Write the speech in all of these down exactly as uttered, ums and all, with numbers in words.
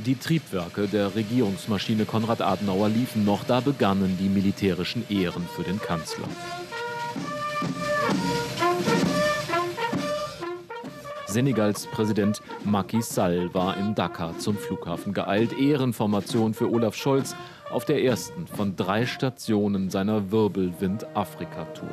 Die Triebwerke der Regierungsmaschine Konrad Adenauer liefen noch, da begannen die militärischen Ehren für den Kanzler. Senegals Präsident Macky Sall war in Dakar zum Flughafen geeilt. Ehrenformation für Olaf Scholz auf der ersten von drei Stationen seiner Wirbelwind-Afrika-Tour.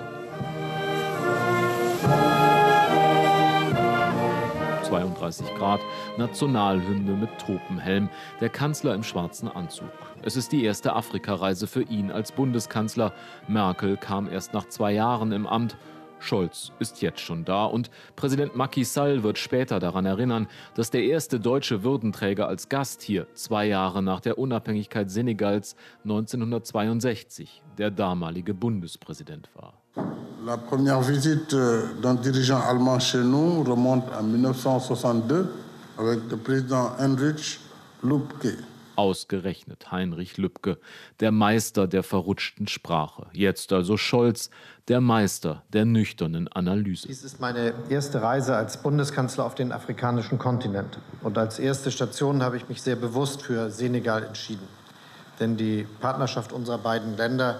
zweiunddreißig Grad, Nationalhymne mit Tropenhelm, der Kanzler im schwarzen Anzug. Es ist die erste Afrikareise für ihn als Bundeskanzler. Merkel kam erst nach zwei Jahren im Amt. Scholz ist jetzt schon da und Präsident Macky Sall wird später daran erinnern, dass der erste deutsche Würdenträger als Gast hier zwei Jahre nach der Unabhängigkeit Senegals neunzehnhundertzweiundsechzig der damalige Bundespräsident war. La première visite d'un dirigeant allemand chez nous remonte à neunzehnhundertsoixante-deux avec le président Heinrich Lübke. Ausgerechnet Heinrich Lübke, der Meister der verrutschten Sprache. Jetzt also Scholz, der Meister der nüchternen Analyse. Dies ist meine erste Reise als Bundeskanzler auf den afrikanischen Kontinent. Und als erste Station habe ich mich sehr bewusst für Senegal entschieden. Denn die Partnerschaft unserer beiden Länder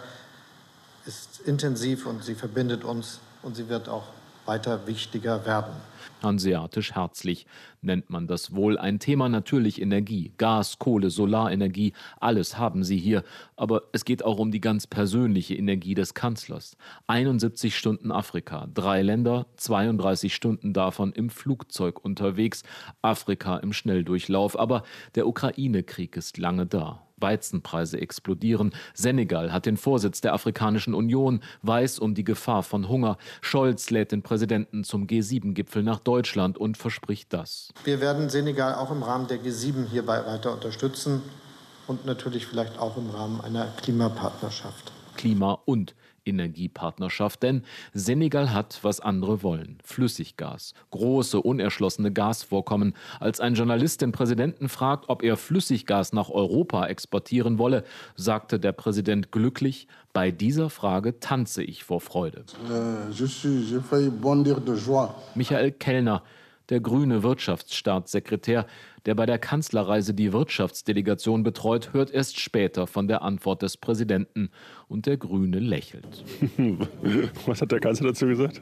ist intensiv und sie verbindet uns und sie wird auch weiter wichtiger werden. Hanseatisch herzlich nennt man das wohl. Ein Thema natürlich Energie, Gas, Kohle, Solarenergie, alles haben sie hier. Aber es geht auch um die ganz persönliche Energie des Kanzlers. einundsiebzig Stunden Afrika, drei Länder, zweiunddreißig Stunden davon im Flugzeug unterwegs. Afrika im Schnelldurchlauf, aber der Ukraine-Krieg ist lange da. Weizenpreise explodieren. Senegal hat den Vorsitz der Afrikanischen Union, weiß um die Gefahr von Hunger. Scholz lädt den Präsidenten zum G sieben Gipfel nach Deutschland und verspricht das. Wir werden Senegal auch im Rahmen der G sieben hierbei weiter unterstützen und natürlich vielleicht auch im Rahmen einer Klimapartnerschaft. Klima- und Energiepartnerschaft, denn Senegal hat, was andere wollen, Flüssiggas, große, unerschlossene Gasvorkommen. Als ein Journalist den Präsidenten fragt, ob er Flüssiggas nach Europa exportieren wolle, sagte der Präsident glücklich, bei dieser Frage tanze ich vor Freude. Euh, je suis, j'ai failli bondir de joie. Michael Kellner, der grüne Wirtschaftsstaatssekretär, der bei der Kanzlerreise die Wirtschaftsdelegation betreut, hört erst später von der Antwort des Präsidenten und der Grüne lächelt. Was hat der Kanzler dazu gesagt?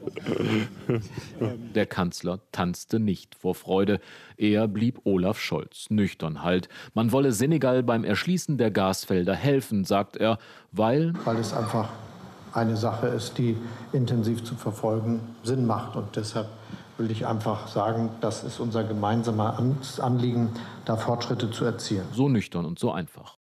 Der Kanzler tanzte nicht vor Freude. Er blieb Olaf Scholz, nüchtern halt. Man wolle Senegal beim Erschließen der Gasfelder helfen, sagt er, weil... Weil es einfach eine Sache ist, die intensiv zu verfolgen Sinn macht. Und deshalb will ich einfach sagen, das ist unser gemeinsamer Anliegen, da Fortschritte zu erzielen. So nüchtern und so einfach.